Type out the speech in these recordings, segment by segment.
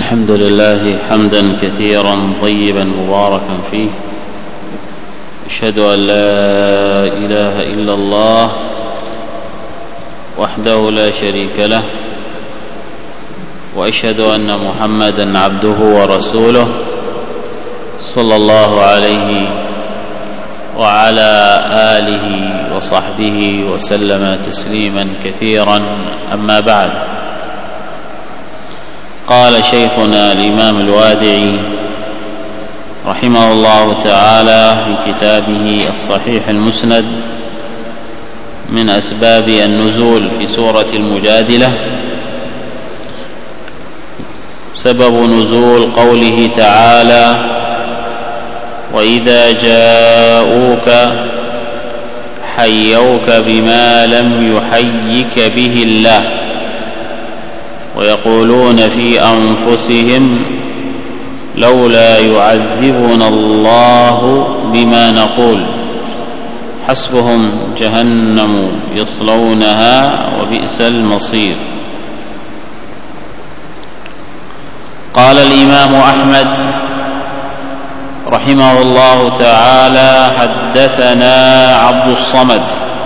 الحمد لله حمدا كثيرا طيبا مباركا فيه، أشهد أن لا إله إلا الله وحده لا شريك له، وأشهد أن محمدا عبده ورسوله صلى الله عليه وعلى آله وصحبه وسلم تسليما كثيرا. أما بعد، قال شيخنا الإمام الوادعي رحمه الله تعالى في كتابه الصحيح المسند من أسباب النزول في سورة المجادلة: سبب نزول قوله تعالى: وإذا جاءوك حيوك بما لم يحيك به الله ويقولون في أنفسهم لولا يعذبنا الله بما نقول حسبهم جهنم يصلونها وبئس المصير. قال الإمام أحمد رحمه الله تعالى: حدثنا عبد الصمد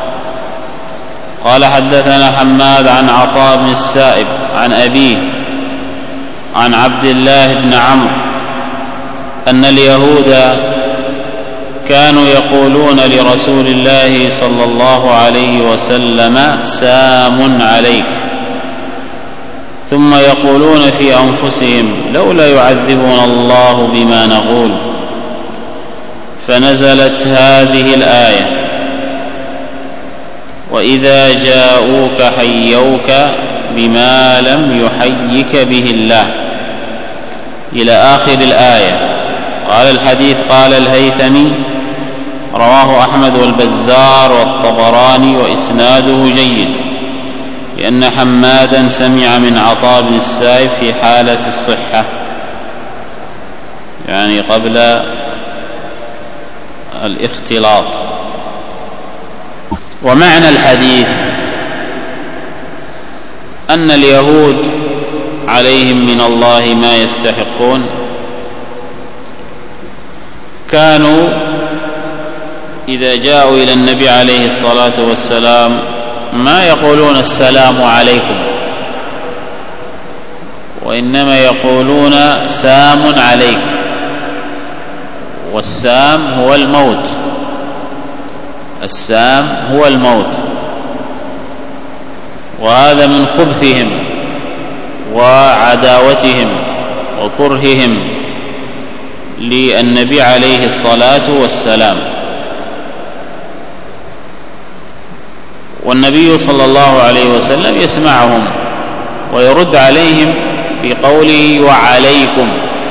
قال حدثنا حماد عن عطاء بن السائب عن أبيه عن عبد الله بن عمرو أن اليهود كانوا يقولون لرسول الله صلى الله عليه وسلم: سام عليك، ثم يقولون في أنفسهم: لولا يعذبنا الله بما نقول. فنزلت هذه الآية: وإذا جاءوك حيوك بما لم يحيك به الله، إلى آخر الآية. قال الحديث: قال الهيثمي: رواه أحمد والبزار والطبراني وإسناده جيد، لأن حمادا سمع من عطاء بن السائب في حالة الصحة، يعني قبل الاختلاط. ومعنى الحديث أن اليهود عليهم من الله ما يستحقون، كانوا إذا جاءوا إلى النبي عليه الصلاة والسلام ما يقولون السلام عليكم، وإنما يقولون سام عليك، والسام هو الموت، السام هو الموت. وهذا من خبثهم وعداوتهم وكرههم للنبي عليه الصلاة والسلام. والنبي صلى الله عليه وسلم يسمعهم ويرد عليهم بقوله: وعليكم،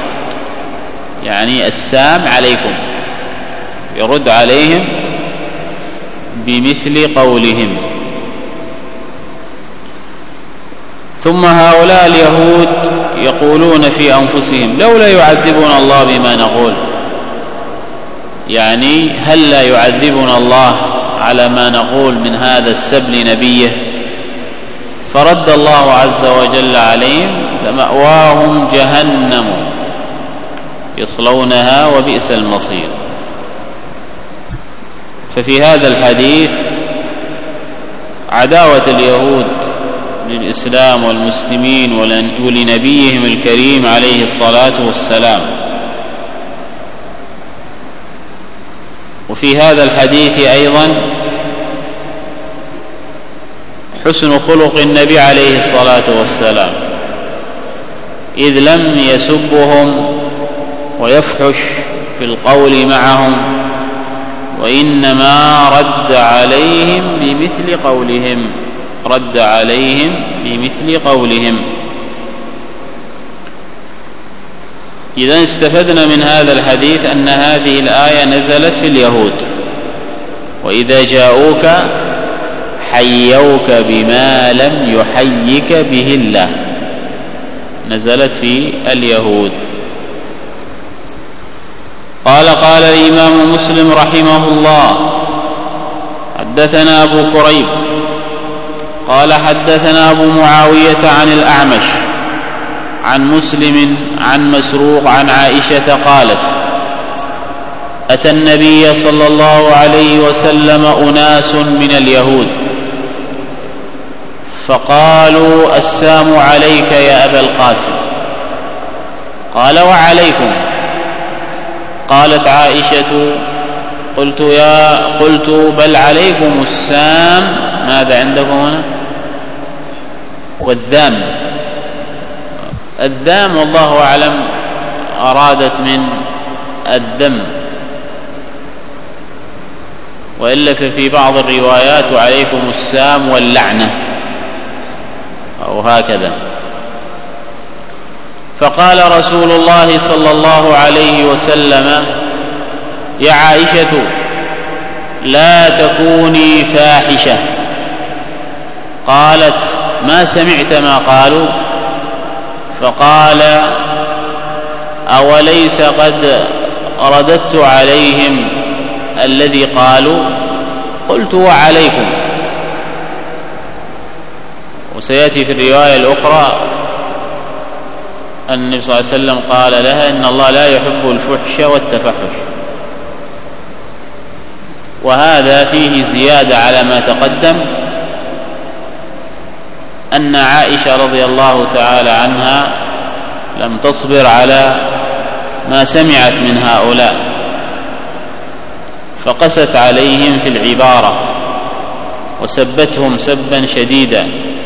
يعني السام عليكم، يرد عليهم بمثل قولهم. ثم هؤلاء اليهود يقولون في أنفسهم: لولا يعذبنا الله بما نقول، يعني هل لا يعذبنا الله على ما نقول من هذا السب لنبيه؟ فرد الله عز وجل عليهم: فمأواهم جهنم يصلونها وبئس المصير. ففي هذا الحديث عداوة اليهود للإسلام والمسلمين ولنبيهم الكريم عليه الصلاة والسلام. وفي هذا الحديث أيضا حسن خلق النبي عليه الصلاة والسلام، إذ لم يسبهم ويفحش في القول معهم، وإنما رد عليهم بمثل قولهم. إذا استفدنا من هذا الحديث أن هذه الآية نزلت في اليهود: وإذا جاءوك حيوك بما لم يحيك به الله، نزلت في اليهود. قال الإمام مسلم رحمه الله: حدثنا أبو كريب قال حدثنا أبو معاوية عن الأعمش عن مسلم عن مسروق عن عائشة قالت: أتى النبي صلى الله عليه وسلم أناس من اليهود فقالوا: السلام عليك يا أبا القاسم. قال: وعليكم. قالت عائشة: قلت بل عليكم السام. ماذا عندكم هنا؟ والذام. الذام والله أعلم أرادت من الذم، وإلا ففي بعض الروايات: وعليكم السام واللعنة، أو هكذا. فقال رسول الله صلى الله عليه وسلم: يا عائشة لا تكوني فاحشة. قالت: ما سمعت ما قالوا؟ فقال: أوليس قد رددت عليهم الذي قالوا؟ قلت: وعليكم. وسيأتي في الرواية الأخرى أن النبي صلى الله عليه وسلم قال لها: إن الله لا يحب الفحش والتفحش. وهذا فيه زيادة على ما تقدم، أن عائشة رضي الله تعالى عنها لم تصبر على ما سمعت من هؤلاء، فقست عليهم في العبارة وسبتهم سبا شديدا،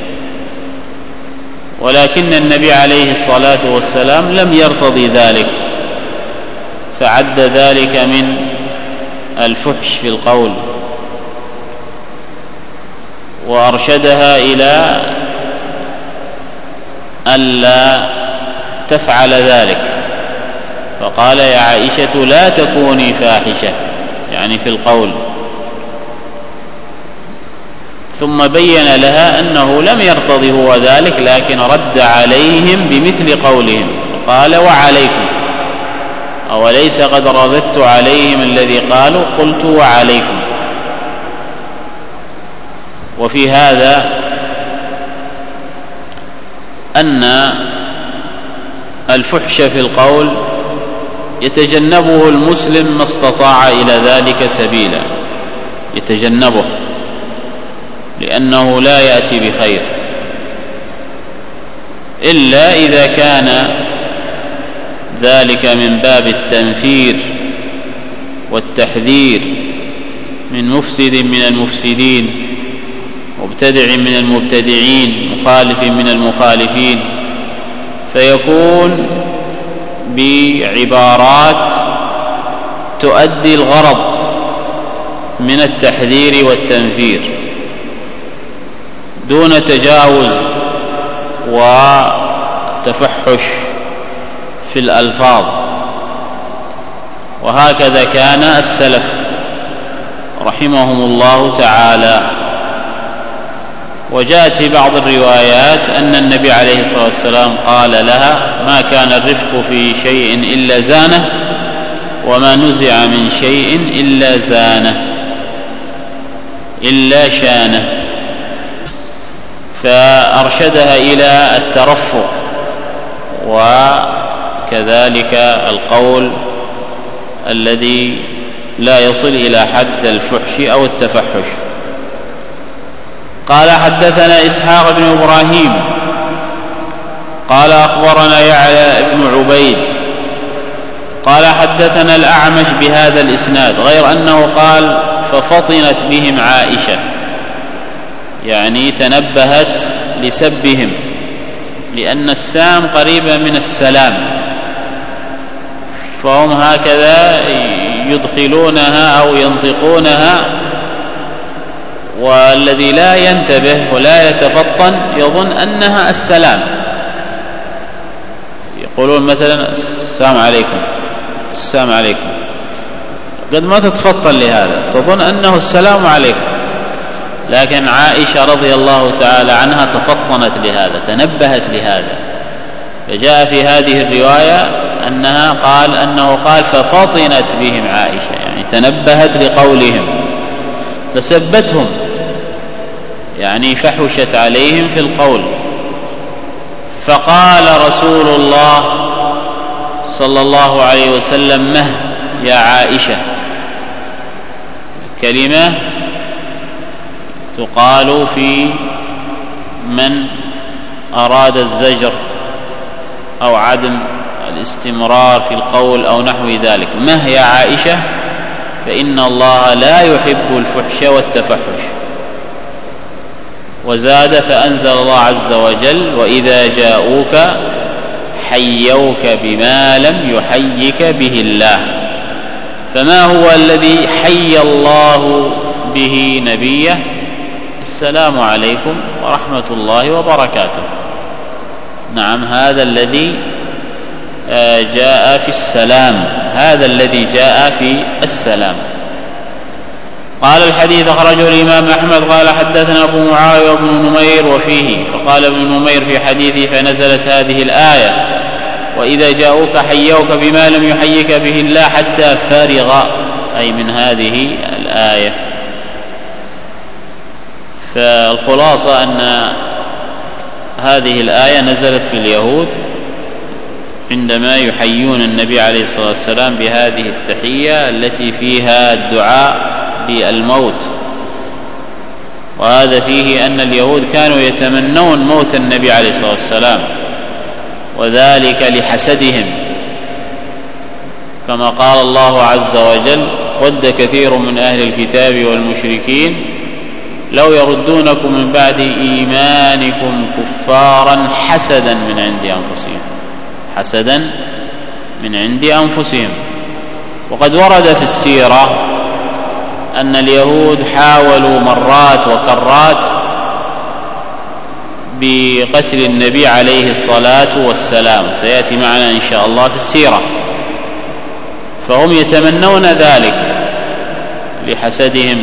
ولكن النبي عليه الصلاة والسلام لم يرتضي ذلك، فعد ذلك من الفحش في القول، وأرشدها إلى ألا تفعل ذلك، فقال: يا عائشة لا تكوني فاحشة، يعني في القول. ثم بين لها أنه لم يرتضي هو ذلك، لكن رد عليهم بمثل قولهم، فقال: وعليكم. أوليس قد رددت عليهم الذي قالوا؟ قلت: وعليكم. وفي هذا أن الفحش في القول يتجنبه المسلم ما استطاع إلى ذلك سبيلا، يتجنبه، لأنه لا يأتي بخير إلا إذا كان ذلك من باب التنفير والتحذير من مفسد من المفسدين، مبتدع من المبتدعين، مخالف من المخالفين، فيكون بعبارات تؤدي الغرض من التحذير والتنفير دون تجاوز وتفحش في الألفاظ. وهكذا كان السلف رحمهم الله تعالى. وجاءت في بعض الروايات أن النبي عليه الصلاة والسلام قال لها: ما كان الرفق في شيء إلا زانه، وما نزع من شيء إلا زانه إلا شانه. فأرشدها إلى الترفق، وكذلك القول الذي لا يصل إلى حد الفحش أو التفحش. قال: حدثنا إسحاق بن إبراهيم قال: أخبرنا يعلى بن عبيد قال: حدثنا الأعمش بهذا الإسناد، غير أنه قال: ففطنت بهم عائشة، يعني تنبهت لسبهم، لأن السام قريبة من السلام، فهم هكذا يدخلونها أو ينطقونها، والذي لا ينتبه ولا يتفطن يظن أنها السلام. يقولون مثلا: السلام عليكم، السلام عليكم، قد ما تتفطن لهذا، تظن أنه السلام عليكم. لكن عائشة رضي الله تعالى عنها تفطنت لهذا، تنبهت لهذا، فجاء في هذه الرواية أنه قال: ففطنت بهم عائشة، يعني تنبهت لقولهم فسبتهم، يعني فحشت عليهم في القول، فقال رسول الله صلى الله عليه وسلم: مه يا عائشة. كلمة تقال في من أراد الزجر أو عدم الاستمرار في القول أو نحو ذلك. مه يا عائشة، فإن الله لا يحب الفحش والتفحش. وزاد فأنزل الله عز وجل: وإذا جاءوك حيوك بما لم يحيك به الله. فما هو الذي حي الله به نبيه؟ السلام عليكم ورحمة الله وبركاته. نعم، هذا الذي جاء في السلام، هذا الذي جاء في السلام. قال: الحديث أخرجه الإمام أحمد. قال: حدثنا أبو معاوية وابن نمير وفيه. فقال ابن نمير في حديثه: فنزلت هذه الآية: وإذا جاءوك حيوك بما لم يحيك به الله حتى فرغ، أي من هذه الآية. فالخلاصة أن هذه الآية نزلت في اليهود عندما يحيون النبي عليه الصلاة والسلام بهذه التحية التي فيها الدعاء بالموت. وهذا فيه أن اليهود كانوا يتمنون موت النبي عليه الصلاة والسلام، وذلك لحسدهم، كما قال الله عز وجل: ود كثير من أهل الكتاب والمشركين لو يردونكم من بعد إيمانكم كفارا حسدا من عند أنفسهم، حسدا من عند أنفسهم. وقد ورد في السيرة أن اليهود حاولوا مرات وكرات بقتل النبي عليه الصلاة والسلام، سيأتي معنا إن شاء الله في السيرة. فهم يتمنون ذلك لحسدهم،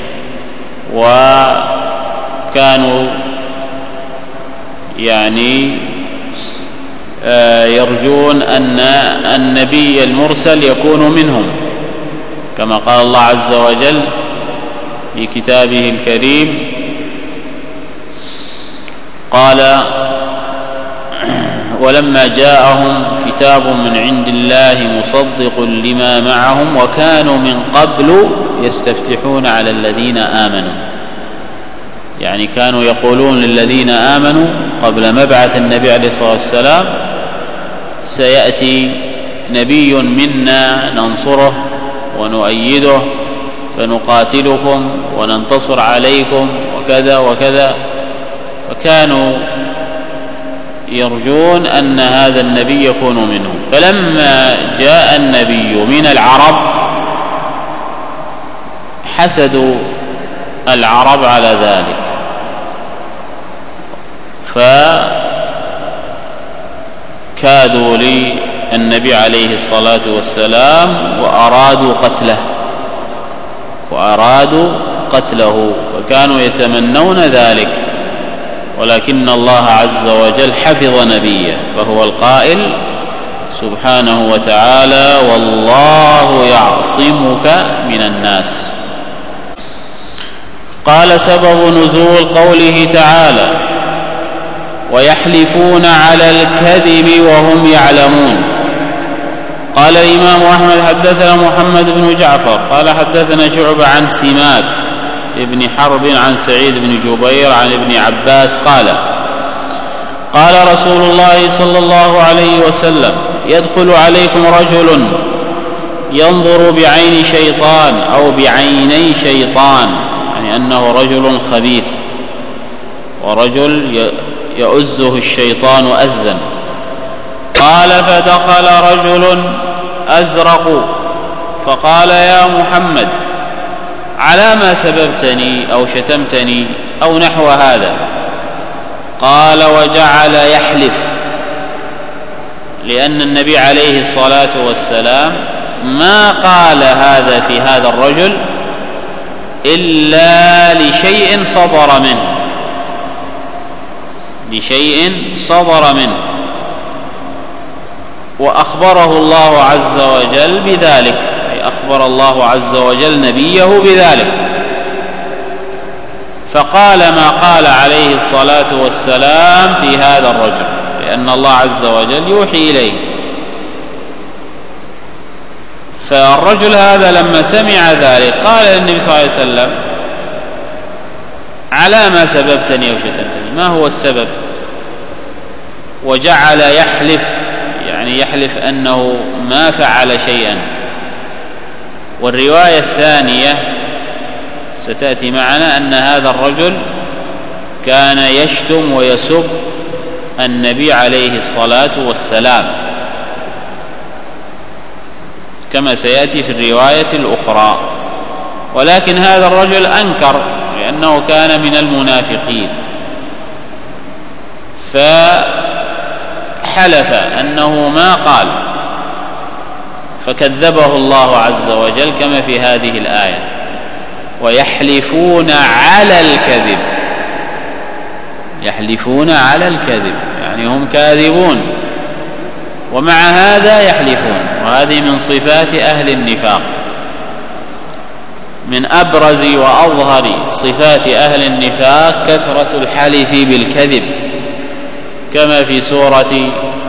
وكانوا يرجون أن النبي المرسل يكون منهم، كما قال الله عز وجل في كتابه الكريم: قال: ولما جاءهم كتاب من عند الله مصدق لما معهم وكانوا من قبل يستفتحون على الذين آمنوا. يعني كانوا يقولون للذين آمنوا قبل مبعث النبي عليه الصلاة والسلام: سيأتي نبي منا ننصره ونؤيده فنقاتلكم وننتصر عليكم وكذا وكذا. فكانوا يرجون أن هذا النبي يكون منهم. فلما جاء النبي من العرب حسدوا العرب على ذلك، فكادوا للنبي عليه الصلاة والسلام وأرادوا قتله، وكانوا يتمنون ذلك، ولكن الله عز وجل حفظ نبيه، فهو القائل سبحانه وتعالى: والله يعصمك من الناس. قال: سبب نزول قوله تعالى: ويحلفون على الكذب وهم يعلمون. قال الإمام أحمد: حدثنا محمد بن جعفر قال: حدثنا شعبة عن سماك ابن حرب عن سعيد بن جبير عن ابن عباس قال: قال رسول الله صلى الله عليه وسلم: يدخل عليكم رجل ينظر بعين شيطان أو بعيني شيطان، يعني أنه رجل خبيث ورجل يؤزه الشيطان أزا. قال: فدخل رجل أزرق فقال: يا محمد، على ما سببتني أو شتمتني أو نحو هذا؟ قال: وجعل يحلف، لأن النبي عليه الصلاة والسلام ما قال هذا في هذا الرجل إلا لشيء صدر منه، وأخبره الله عز وجل بذلك، أي أخبر الله عز وجل نبيه بذلك، فقال ما قال عليه الصلاة والسلام في هذا الرجل، لأن الله عز وجل يوحي إليه. فالرجل هذا لما سمع ذلك قال للنبي صلى الله عليه وسلم: على ما سببتني أو شتمتني؟ ما هو السبب؟ وجعل يحلف، يعني يحلف أنه ما فعل شيئا. والرواية الثانية ستأتي معنا أن هذا الرجل كان يشتم ويسب النبي عليه الصلاة والسلام، كما سيأتي في الرواية الأخرى. ولكن هذا الرجل أنكر لأنه كان من المنافقين، فحلف أنه ما قال، فكذبه الله عز وجل كما في هذه الآية: ويحلفون على الكذب. يحلفون على الكذب يعني هم كاذبون، ومع هذا يحلفون. وهذه من صفات أهل النفاق، من أبرز وأظهر صفات أهل النفاق كثرة الحلف بالكذب، كما في سورة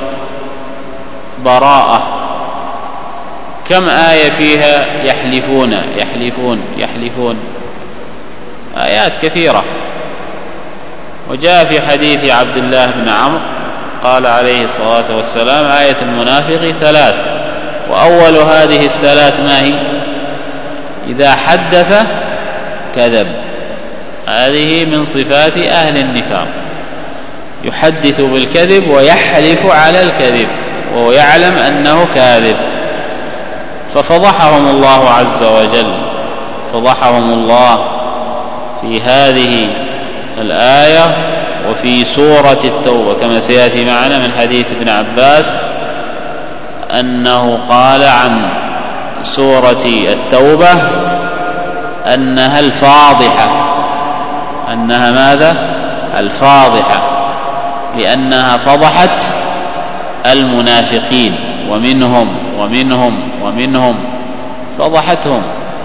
براءة كم آية فيها يحلفون يحلفون يحلفون، آيات كثيرة. وجاء في حديث عبد الله بن عمرو قال عليه الصلاة والسلام: آية المنافق 3، وأول هذه الثلاث ما هي؟ إذا حدث كذب. هذه من صفات أهل النفاق، يحدث بالكذب ويحلف على الكذب وهو يعلم أنه كاذب. ففضحهم الله عز وجل، فضحهم الله في هذه الآية وفي سورة التوبة، كما سيأتي معنا من حديث ابن عباس أنه قال عن سورة التوبة أنها الفاضحة. أنها ماذا؟ الفاضحة، لأنها فضحت المنافقين، ومنهم ومنهم ومنهم، فضحتهم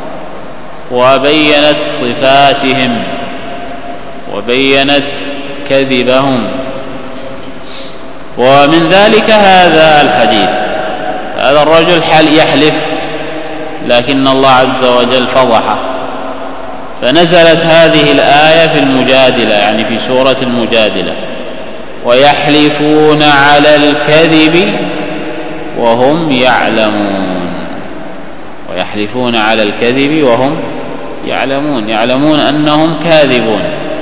وبينت صفاتهم وبينت كذبهم. ومن ذلك هذا الحديث، هذا الرجل يحلف لكن الله عز وجل فضحه، فنزلت هذه الآية في المجادلة، يعني في سورة المجادلة: ويحلفون على الكذب وهم يعلمون. ويحلفون على الكذب وهم يعلمون، يعلمون أنهم كاذبون.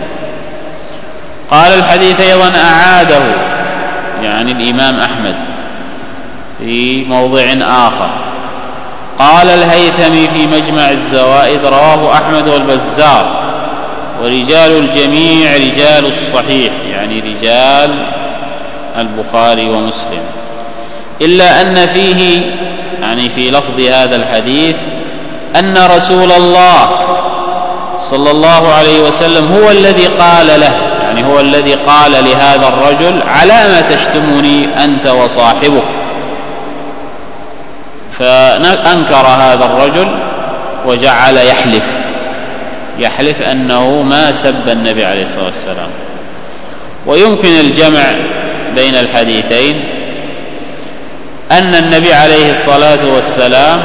قال الحديث أيضا أعاده يعني الإمام أحمد في موضع آخر. قال الهيثمي في مجمع الزوائد: رواه أحمد والبزار، ورجال الجميع رجال الصحيح، يعني رجال البخاري ومسلم، إلا أن فيه، يعني في لفظ هذا الحديث، أن رسول الله صلى الله عليه وسلم هو الذي قال له، يعني هو الذي قال لهذا الرجل: على ما تشتمني أنت وصاحبك؟ فأنكر هذا الرجل وجعل يحلف أنه ما سب النبي عليه الصلاة والسلام. ويمكن الجمع بين الحديثين، أن النبي عليه الصلاة والسلام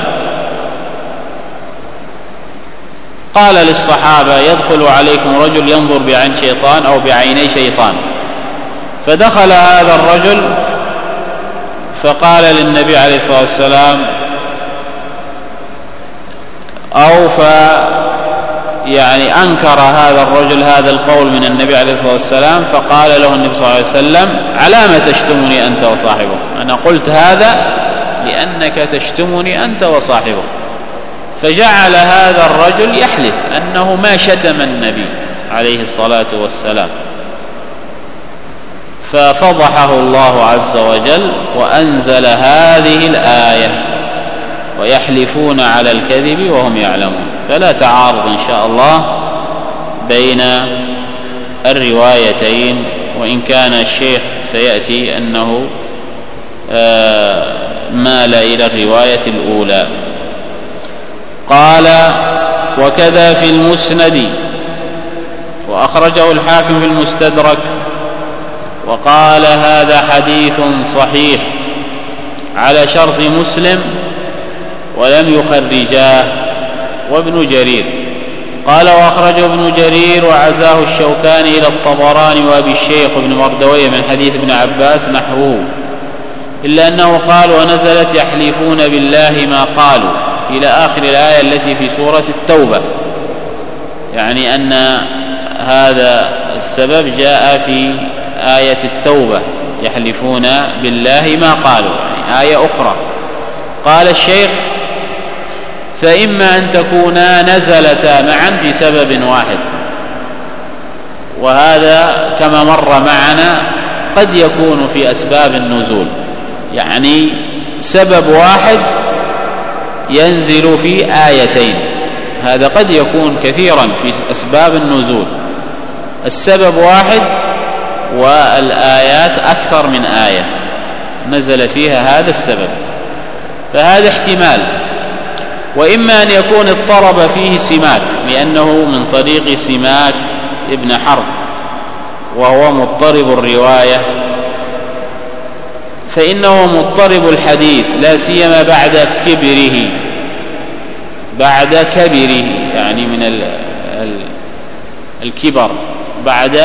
قال للصحابة: يدخل عليكم رجل ينظر بعين شيطان أو بعيني شيطان. فدخل هذا الرجل فقال للنبي عليه الصلاة والسلام، يعني أنكر هذا الرجل هذا القول من النبي عليه الصلاة والسلام، فقال له النبي صلى الله عليه وسلم: على ما تشتمني أنت وصاحبك؟ أنا قلت هذا لأنك تشتمني أنت وصاحبك. فجعل هذا الرجل يحلف أنه ما شتم النبي عليه الصلاة والسلام، ففضحه الله عز وجل وأنزل هذه الآية: ويحلفون على الكذب وهم يعلمون. فلا تعارض إن شاء الله بين الروايتين، وإن كان الشيخ سيأتي أنه مال إلى الرواية الأولى. قال: وكذا في المسند، وأخرجه الحاكم في المستدرك، وقال هذا حديث صحيح على شرط مسلم ولم يخرجاه. وابن جرير قال وأخرجه ابن جرير وعزاه الشوكاني إلى الطبراني وأبي الشيخ ابن مردويه من حديث ابن عباس نحوه، إلا أنه قال ونزلت يحلفون بالله ما قالوا إلى آخر الآية التي في سورة التوبة، يعني أن هذا السبب جاء في آية التوبة يحلفون بالله ما قالوا، يعني آية أخرى. قال الشيخ فإما أن تكونا نزلتا معا في سبب واحد، وهذا كما مر معنا قد يكون في أسباب النزول، يعني سبب واحد ينزل في آيتين، هذا قد يكون كثيرا في أسباب النزول، السبب واحد والآيات أكثر من آية نزل فيها هذا السبب، فهذا احتمال. وإما أن يكون اضطرب فيه سماك، لأنه من طريق سماك ابن حرب وهو مضطرب الرواية، فإنه مضطرب الحديث لا سيما بعد كبره يعني من الكبر، بعد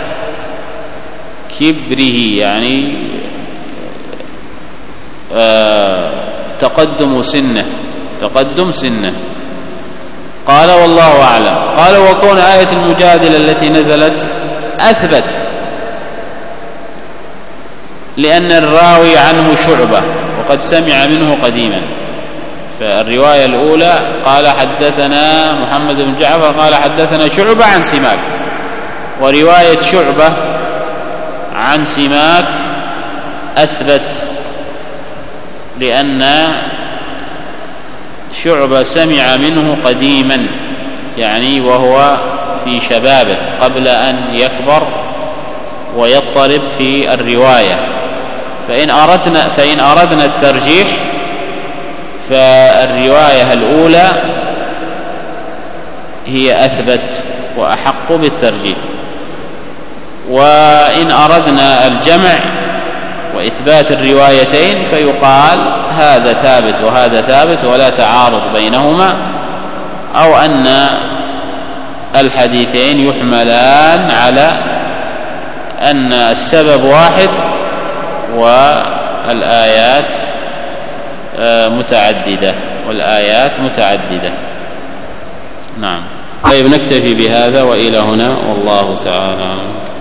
كبره يعني تقدم سنه. قال والله أعلم. قال وكون آية المجادلة التي نزلت أثبت، لأن الراوي عنه شعبة وقد سمع منه قديما، فالرواية الأولى قال حدثنا محمد بن جعفر قال حدثنا شعبة عن سماك، ورواية شعبة عن سماك أثبت، لأن شعبة سمع منه قديما، يعني وهو في شبابه قبل أن يكبر ويضطرب في الرواية. فإن أردنا الترجيح فالرواية الأولى هي أثبت وأحق بالترجيح، وإن أردنا الجمع وإثبات الروايتين فيقال هذا ثابت وهذا ثابت ولا تعارض بينهما، أو أن الحديثين يحملان على أن السبب واحد والآيات متعددة. نعم. طيب نكتفي بهذا وإلى هنا، والله تعالى